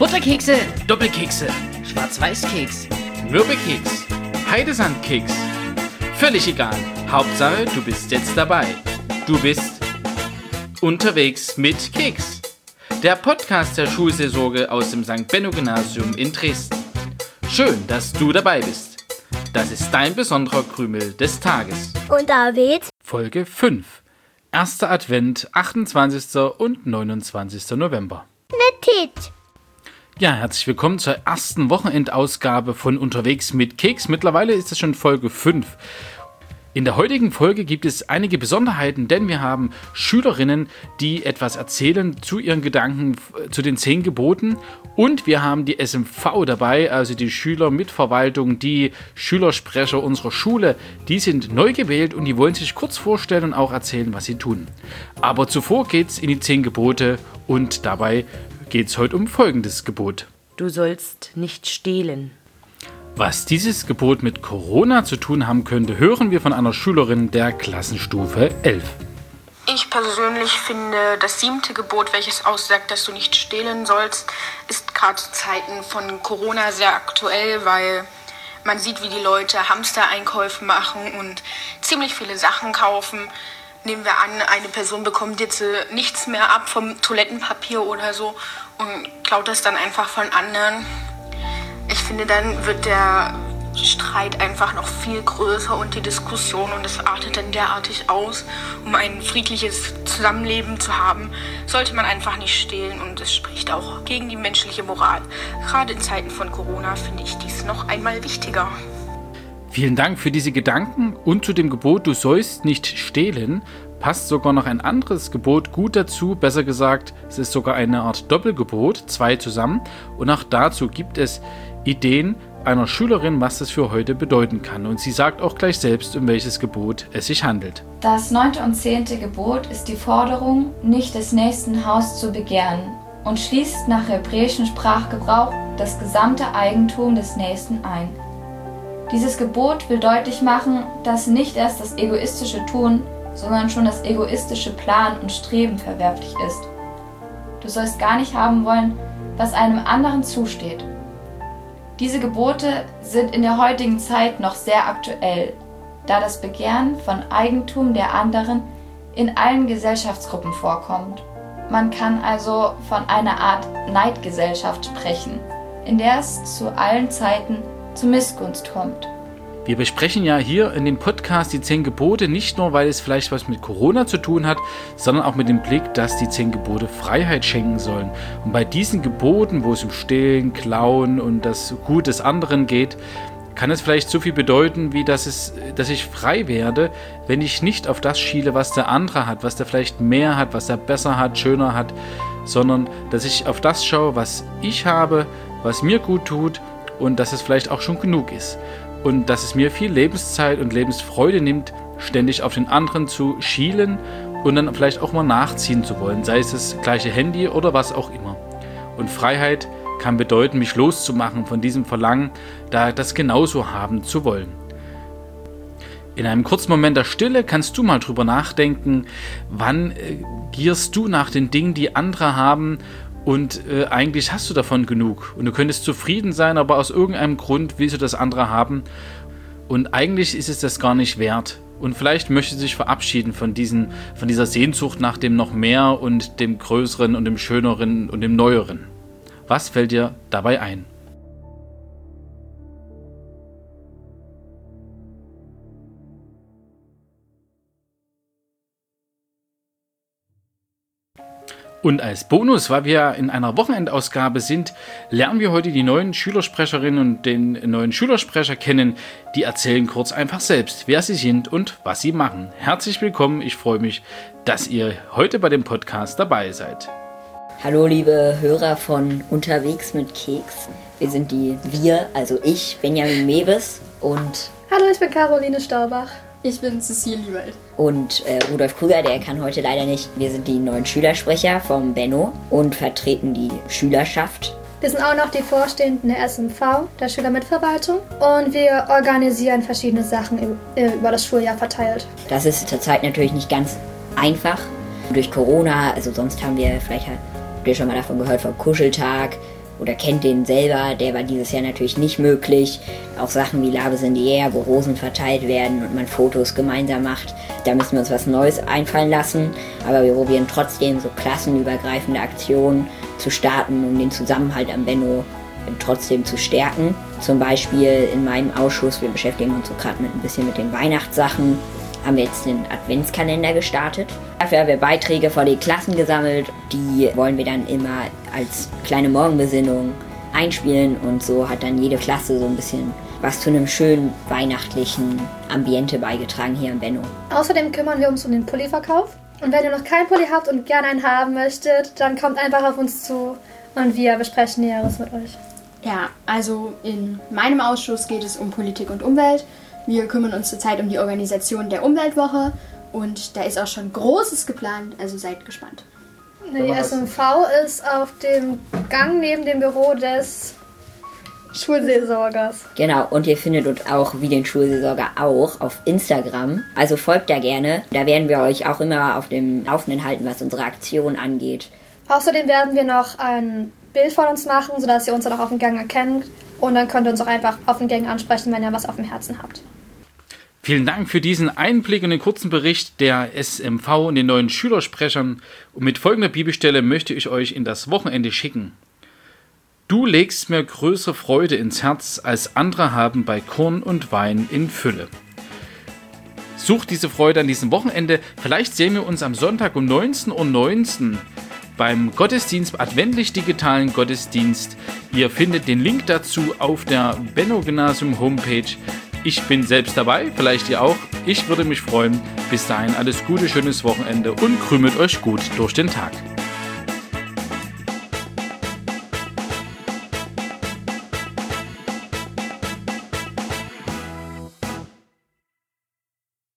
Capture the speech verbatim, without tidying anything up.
Butterkekse, Doppelkekse, Schwarz-Weiß-Keks, Mürbekeks, Heidesandkeks. Völlig egal. Hauptsache, du bist jetzt dabei. Du bist unterwegs mit Keks. Der Podcast der Schulseelsorge aus dem Sankt Benno Gymnasium in Dresden. Schön, dass du dabei bist. Das ist dein besonderer Krümel des Tages. Und David? Folge fünf. Erster Advent, achtundzwanzigster und neunundzwanzigster November. Mit Ja, herzlich willkommen zur ersten Wochenendausgabe von Unterwegs mit Keks. Mittlerweile ist es schon Folge fünf. In der heutigen Folge gibt es einige Besonderheiten, denn wir haben Schülerinnen, die etwas erzählen zu ihren Gedanken zu den zehn Geboten. Und wir haben die S M V dabei, also die Schülermitverwaltung, die Schülersprecher unserer Schule. Die sind neu gewählt und die wollen sich kurz vorstellen und auch erzählen, was sie tun. Aber zuvor geht's in die zehn Gebote und dabei geht's heute um folgendes Gebot. Du sollst nicht stehlen. Was dieses Gebot mit Corona zu tun haben könnte, hören wir von einer Schülerin der Klassenstufe elf. Ich persönlich finde, das siebte Gebot, welches aussagt, dass du nicht stehlen sollst, ist gerade zu Zeiten von Corona sehr aktuell, weil man sieht, wie die Leute Hamstereinkäufe machen und ziemlich viele Sachen kaufen. Nehmen wir an, eine Person bekommt jetzt äh, nichts mehr ab vom Toilettenpapier oder so und klaut das dann einfach von anderen. Ich finde, dann wird der Streit einfach noch viel größer und die Diskussion und es artet dann derartig aus. Um ein friedliches Zusammenleben zu haben, sollte man einfach nicht stehlen und es spricht auch gegen die menschliche Moral. Gerade in Zeiten von Corona finde ich dies noch einmal wichtiger. Vielen Dank für diese Gedanken und zu dem Gebot, du sollst nicht stehlen, passt sogar noch ein anderes Gebot gut dazu. Besser gesagt, es ist sogar eine Art Doppelgebot, zwei zusammen. Und auch dazu gibt es Ideen einer Schülerin, was das für heute bedeuten kann. Und sie sagt auch gleich selbst, um welches Gebot es sich handelt. Das neunte und zehnte Gebot ist die Forderung, nicht des nächsten Haus zu begehren und schließt nach hebräischem Sprachgebrauch das gesamte Eigentum des Nächsten ein. Dieses Gebot will deutlich machen, dass nicht erst das egoistische Tun, sondern schon das egoistische Planen und Streben verwerflich ist. Du sollst gar nicht haben wollen, was einem anderen zusteht. Diese Gebote sind in der heutigen Zeit noch sehr aktuell, da das Begehren von Eigentum der anderen in allen Gesellschaftsgruppen vorkommt. Man kann also von einer Art Neidgesellschaft sprechen, in der es zu allen Zeiten zu Missgunst kommt. Wir besprechen ja hier in dem Podcast die zehn Gebote nicht nur, weil es vielleicht was mit Corona zu tun hat, sondern auch mit dem Blick, dass die zehn Gebote Freiheit schenken sollen. Und bei diesen Geboten, wo es um Stehlen, Klauen und das Gut des anderen geht, kann es vielleicht so viel bedeuten, wie dass, es, dass ich frei werde, wenn ich nicht auf das schiele, was der andere hat, was der vielleicht mehr hat, was er besser hat, schöner hat, sondern dass ich auf das schaue, was ich habe, was mir gut tut und dass es vielleicht auch schon genug ist. Und dass es mir viel Lebenszeit und Lebensfreude nimmt, ständig auf den anderen zu schielen und dann vielleicht auch mal nachziehen zu wollen, sei es das gleiche Handy oder was auch immer. Und Freiheit kann bedeuten, mich loszumachen von diesem Verlangen, da das genauso haben zu wollen. In einem kurzen Moment der Stille kannst du mal drüber nachdenken, wann äh, gierst du nach den Dingen, die andere haben, und äh, eigentlich hast du davon genug und du könntest zufrieden sein, aber aus irgendeinem Grund willst du das andere haben und eigentlich ist es das gar nicht wert und vielleicht möchtest du dich verabschieden von, diesen, von dieser Sehnsucht nach dem noch mehr und dem Größeren und dem Schöneren und dem Neueren. Was fällt dir dabei ein? Und als Bonus, weil wir in einer Wochenendausgabe sind, lernen wir heute die neuen Schülersprecherinnen und den neuen Schülersprecher kennen. Die erzählen kurz einfach selbst, wer sie sind und was sie machen. Herzlich willkommen, ich freue mich, dass ihr heute bei dem Podcast dabei seid. Hallo liebe Hörer von Unterwegs mit Keks. Wir sind die Wir, also ich, Benjamin Mewes und... Hallo, ich bin Caroline Staubach. Ich bin Cecilie Welt. Und äh, Rudolf Krüger, der kann heute leider nicht. Wir sind die neuen Schülersprecher vom Benno und vertreten die Schülerschaft. Wir sind auch noch die Vorstehenden der S M V, der Schülermitverwaltung. Und wir organisieren verschiedene Sachen über das Schuljahr verteilt. Das ist zurzeit natürlich nicht ganz einfach. Durch Corona, also sonst haben wir, vielleicht habt ihr schon mal davon gehört, vom Kuscheltag. oder kennt den selber. Der war dieses Jahr natürlich nicht möglich. Auch Sachen wie Labes in the Air, wo Rosen verteilt werden und man Fotos gemeinsam macht. Da müssen wir uns was Neues einfallen lassen. Aber wir probieren trotzdem so klassenübergreifende Aktionen zu starten, um den Zusammenhalt am Benno trotzdem zu stärken. Zum Beispiel in meinem Ausschuss, wir beschäftigen uns so gerade mit ein bisschen mit den Weihnachtssachen, haben wir jetzt den Adventskalender gestartet. Dafür haben wir Beiträge vor den Klassen gesammelt. Die wollen wir dann immer als kleine Morgenbesinnung einspielen und so hat dann jede Klasse so ein bisschen was zu einem schönen weihnachtlichen Ambiente beigetragen hier am Benno. Außerdem kümmern wir uns um den Pulliverkauf. Und wenn ihr noch keinen Pulli habt und gerne einen haben möchtet, dann kommt einfach auf uns zu und wir besprechen Näheres mit euch. Ja, also in meinem Ausschuss geht es um Politik und Umwelt. Wir kümmern uns zurzeit um die Organisation der Umweltwoche und da ist auch schon Großes geplant, also seid gespannt. Die S M V ist auf dem Gang neben dem Büro des Schulseelsorgers. Genau, und ihr findet uns auch, wie den Schulseelsorger auch, auf Instagram. Also folgt da gerne. Da werden wir euch auch immer auf dem Laufenden halten, was unsere Aktion angeht. Außerdem werden wir noch ein Bild von uns machen, sodass ihr uns dann auch auf dem Gang erkennt. Und dann könnt ihr uns auch einfach auf den Gängen ansprechen, wenn ihr was auf dem Herzen habt. Vielen Dank für diesen Einblick und den kurzen Bericht der S M V und den neuen Schülersprechern. Und mit folgender Bibelstelle möchte ich euch in das Wochenende schicken. Du legst mir größere Freude ins Herz, als andere haben bei Korn und Wein in Fülle. Sucht diese Freude an diesem Wochenende. Vielleicht sehen wir uns am Sonntag um neunzehn Uhr neunzehn beim Gottesdienst, adventlich-digitalen Gottesdienst. Ihr findet den Link dazu auf der Benno-Gymnasium-Homepage. Ich bin selbst dabei, vielleicht ihr auch. Ich würde mich freuen. Bis dahin alles Gute, schönes Wochenende und krümelt euch gut durch den Tag.